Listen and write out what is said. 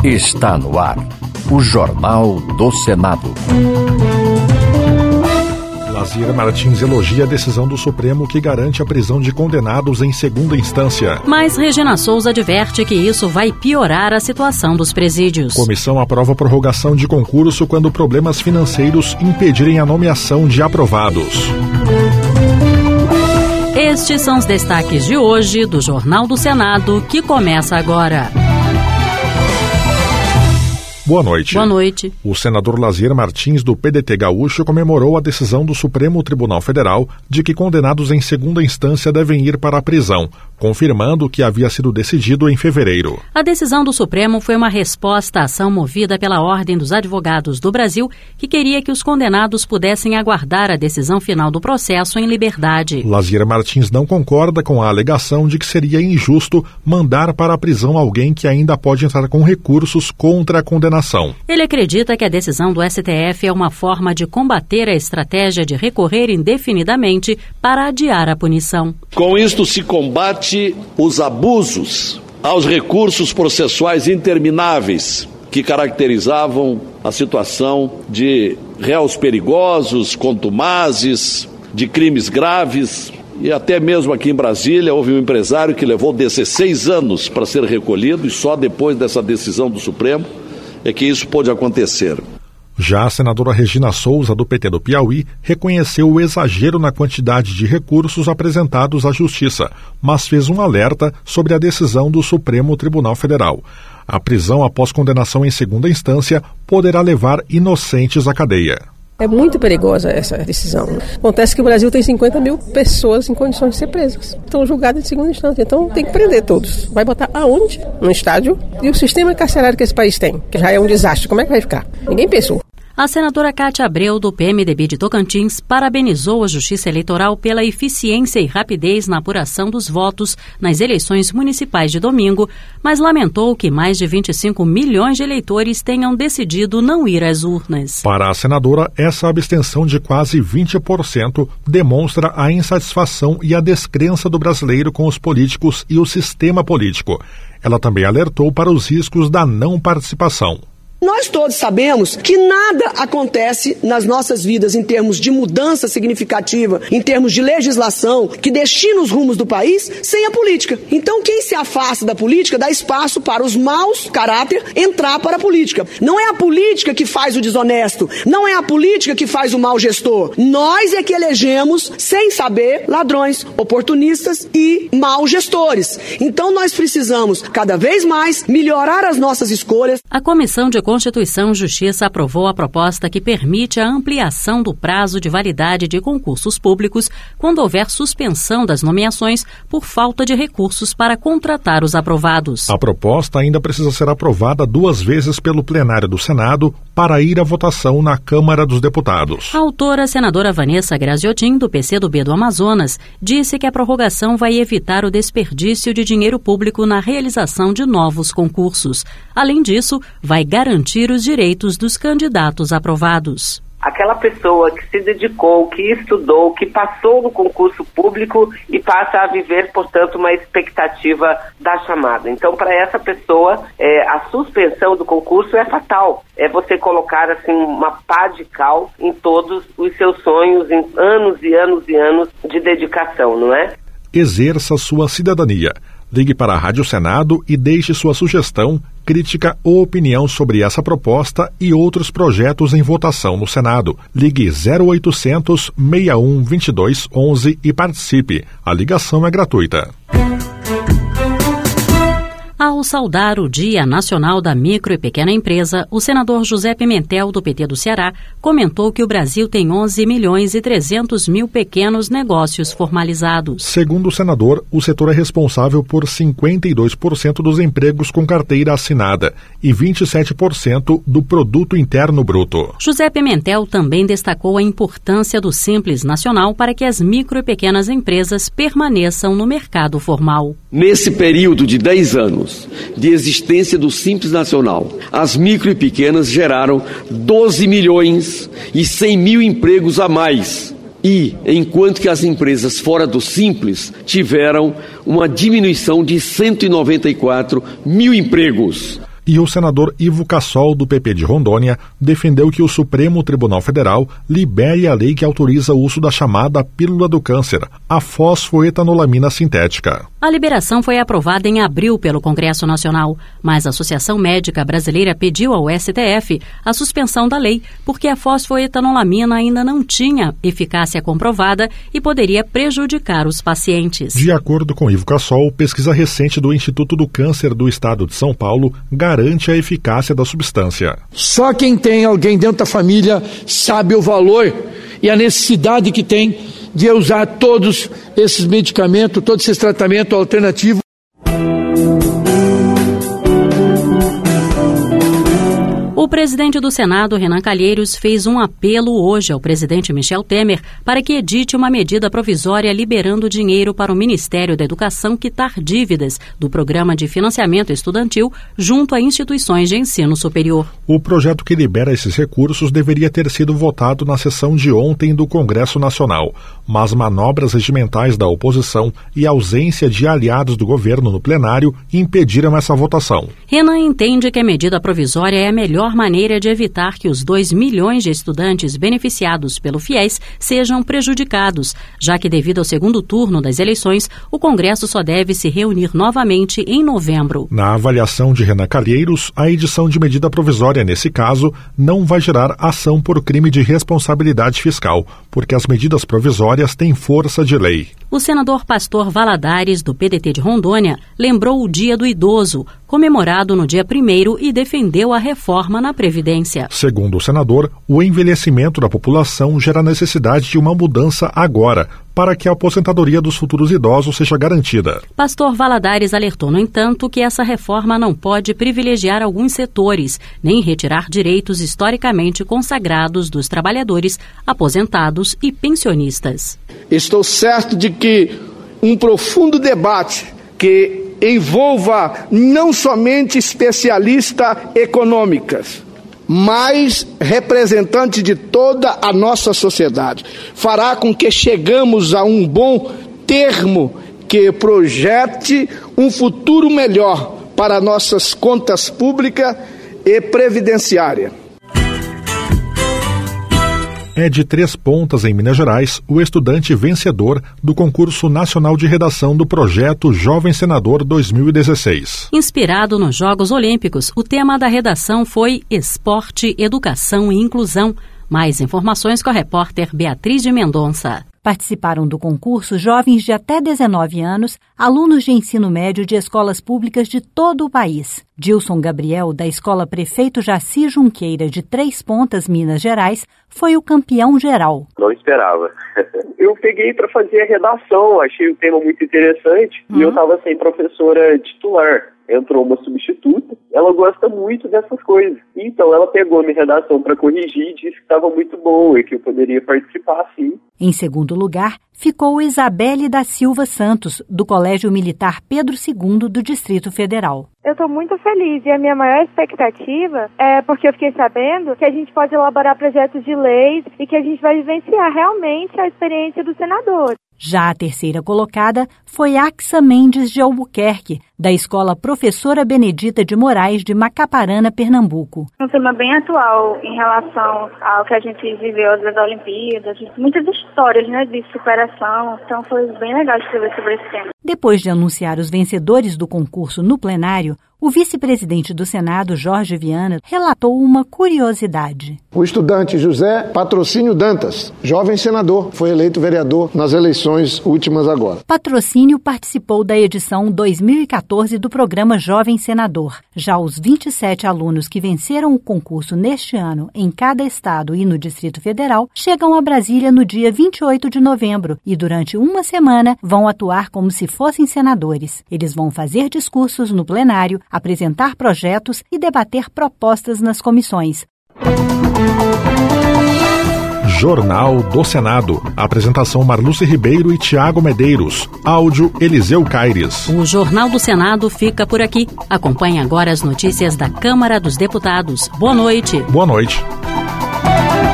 Está no ar, o Jornal do Senado. Lazier Martins elogia a decisão do Supremo que garante a prisão de condenados em segunda instância. Mas Regina Souza adverte que isso vai piorar a situação dos presídios. Comissão aprova prorrogação de concurso quando problemas financeiros impedirem a nomeação de aprovados. Estes são os destaques de hoje do Jornal do Senado, que começa agora. Boa noite. Boa noite. O senador Lazier Martins, do PDT gaúcho, comemorou a decisão do Supremo Tribunal Federal de que condenados em segunda instância devem ir para a prisão, confirmando o que havia sido decidido em fevereiro. A decisão do Supremo foi uma resposta à ação movida pela Ordem dos Advogados do Brasil, que queria que os condenados pudessem aguardar a decisão final do processo em liberdade. Lazier Martins não concorda com a alegação de que seria injusto mandar para a prisão alguém que ainda pode entrar com recursos contra a condenação. Ele acredita que a decisão do STF é uma forma de combater a estratégia de recorrer indefinidamente para adiar a punição. Com isto se combate os abusos aos recursos processuais intermináveis que caracterizavam a situação de réus perigosos, contumazes, de crimes graves. E até mesmo aqui em Brasília houve um empresário que levou 16 anos para ser recolhido e só depois dessa decisão do Supremo é que isso pôde acontecer. Já a senadora Regina Souza, do PT do Piauí, reconheceu o exagero na quantidade de recursos apresentados à Justiça, mas fez um alerta sobre a decisão do Supremo Tribunal Federal. A prisão após condenação em segunda instância poderá levar inocentes à cadeia. É muito perigosa essa decisão. Acontece que o Brasil tem 50 mil pessoas em condições de ser presas. Estão julgadas em segunda instância. Então tem que prender todos. Vai botar aonde? No estádio. E o sistema carcerário que esse país tem, que já é um desastre. Como é que vai ficar? Ninguém pensou. A senadora Cátia Abreu, do PMDB de Tocantins, parabenizou a Justiça Eleitoral pela eficiência e rapidez na apuração dos votos nas eleições municipais de domingo, mas lamentou que mais de 25 milhões de eleitores tenham decidido não ir às urnas. Para a senadora, essa abstenção de quase 20% demonstra a insatisfação e a descrença do brasileiro com os políticos e o sistema político. Ela também alertou para os riscos da não participação. Nós todos sabemos que nada acontece nas nossas vidas em termos de mudança significativa, em termos de legislação, que destina os rumos do país sem a política. Então, quem se afasta da política dá espaço para os maus caráter entrar para a política. Não é a política que faz o desonesto, não é a política que faz o mau gestor. Nós é que elegemos, sem saber, ladrões, oportunistas e maus gestores. Então, nós precisamos, cada vez mais, melhorar as nossas escolhas. A Comissão de Constituição e Justiça aprovou a proposta que permite a ampliação do prazo de validade de concursos públicos quando houver suspensão das nomeações por falta de recursos para contratar os aprovados. A proposta ainda precisa ser aprovada 2 vezes pelo plenário do Senado para ir à votação na Câmara dos Deputados. A autora, senadora Vanessa Graziotin, do PCdoB do Amazonas, disse que a prorrogação vai evitar o desperdício de dinheiro público na realização de novos concursos. Além disso, vai garantir os direitos dos candidatos aprovados. Aquela pessoa que se dedicou, que estudou, que passou no concurso público e passa a viver, portanto, uma expectativa da chamada. Então, para essa pessoa, a suspensão do concurso é fatal. É você colocar assim uma pá de cal em todos os seus sonhos, em anos e anos e anos de dedicação, não é? Exerça sua cidadania. Ligue para a Rádio Senado e deixe sua sugestão, crítica ou opinião sobre essa proposta e outros projetos em votação no Senado. Ligue 0800 61 22 11 e participe. A ligação é gratuita. Ao saudar o Dia Nacional da Micro e Pequena Empresa, o senador José Pimentel, do PT do Ceará, comentou que o Brasil tem 11 milhões e 300 mil pequenos negócios formalizados. Segundo o senador, o setor é responsável por 52% dos empregos com carteira assinada e 27% do produto interno bruto. José Pimentel também destacou a importância do Simples Nacional para que as micro e pequenas empresas permaneçam no mercado formal. Nesse período de 10 anos de existência do Simples Nacional, as micro e pequenas geraram 12 milhões e 100 mil empregos a mais. E, enquanto que as empresas fora do Simples tiveram uma diminuição de 194 mil empregos. E o senador Ivo Cassol, do PP de Rondônia, defendeu que o Supremo Tribunal Federal libere a lei que autoriza o uso da chamada pílula do câncer, a fosfoetanolamina sintética. A liberação foi aprovada em abril pelo Congresso Nacional, mas a Associação Médica Brasileira pediu ao STF a suspensão da lei, porque a fosfoetanolamina ainda não tinha eficácia comprovada e poderia prejudicar os pacientes. De acordo com Ivo Cassol, pesquisa recente do Instituto do Câncer do Estado de São Paulo garante a eficácia da substância. Só quem tem alguém dentro da família sabe o valor e a necessidade que tem de usar todos esses medicamentos, todos esses tratamentos alternativos. O presidente do Senado, Renan Calheiros, fez um apelo hoje ao presidente Michel Temer para que edite uma medida provisória liberando dinheiro para o Ministério da Educação quitar dívidas do Programa de Financiamento Estudantil junto a instituições de ensino superior. O projeto que libera esses recursos deveria ter sido votado na sessão de ontem do Congresso Nacional, mas manobras regimentais da oposição e ausência de aliados do governo no plenário impediram essa votação. Renan entende que a medida provisória é a melhor maneira de evitar que os 2 milhões de estudantes beneficiados pelo FIES sejam prejudicados, já que devido ao segundo turno das eleições, o Congresso só deve se reunir novamente em novembro. Na avaliação de Renan Calheiros, a edição de medida provisória, nesse caso, não vai gerar ação por crime de responsabilidade fiscal, porque as medidas provisórias têm força de lei. O senador Pastor Valadares, do PDT de Rondônia, lembrou o Dia do Idoso, comemorado no dia 1º, e defendeu a reforma na Previdência. Segundo o senador, o envelhecimento da população gera necessidade de uma mudança agora, para que a aposentadoria dos futuros idosos seja garantida. Pastor Valadares alertou, no entanto, que essa reforma não pode privilegiar alguns setores, nem retirar direitos historicamente consagrados dos trabalhadores, aposentados e pensionistas. Estou certo de que um profundo debate que envolva não somente especialistas econômicas, mas representantes de toda a nossa sociedade, fará com que chegamos a um bom termo que projete um futuro melhor para nossas contas públicas e previdenciárias. É de Três Pontas, em Minas Gerais, o estudante vencedor do concurso nacional de redação do projeto Jovem Senador 2016. Inspirado nos Jogos Olímpicos, o tema da redação foi Esporte, Educação e Inclusão. Mais informações com a repórter Beatriz de Mendonça. Participaram do concurso jovens de até 19 anos, alunos de ensino médio de escolas públicas de todo o país. Dilson Gabriel, da Escola Prefeito Jaci Junqueira, de Três Pontas, Minas Gerais, foi o campeão geral. Não esperava. Eu peguei para fazer a redação, achei o tema muito interessante e eu estava sem professora titular. Entrou uma substituta, ela gosta muito dessas coisas. Então ela pegou minha redação para corrigir e disse que estava muito boa e que eu poderia participar sim. Em segundo lugar, ficou Isabelle da Silva Santos, do Colégio Militar Pedro II do Distrito Federal. Eu estou muito feliz e a minha maior expectativa é porque eu fiquei sabendo que a gente pode elaborar projetos de leis e que a gente vai vivenciar realmente a experiência do senador. Já a terceira colocada foi Axa Mendes de Albuquerque, da Escola Professora Benedita de Moraes de Macaparana, Pernambuco. Um tema bem atual em relação ao que a gente viveu das Olimpíadas, muitas histórias, de superação, então foi bem legal escrever sobre esse tema. Depois de anunciar os vencedores do concurso no plenário, o vice-presidente do Senado, Jorge Viana, relatou uma curiosidade. O estudante José Patrocínio Dantas, jovem senador, foi eleito vereador nas eleições últimas agora. Patrocínio participou da edição 2014 do programa Jovem Senador. Já os 27 alunos que venceram o concurso neste ano em cada estado e no Distrito Federal chegam a Brasília no dia 28 de novembro e durante uma semana vão atuar como se fossem senadores. Eles vão fazer discursos no plenário, apresentar projetos e debater propostas nas comissões. Jornal do Senado. Apresentação Marluce Ribeiro e Tiago Medeiros. Áudio Eliseu Caires. O Jornal do Senado fica por aqui. Acompanhe agora as notícias da Câmara dos Deputados. Boa noite. Boa noite.